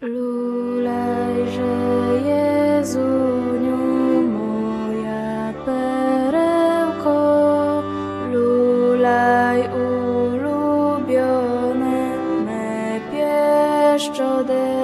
Lulajże Jezuniu, moja perełko, lulaj ulubione me pieszczode.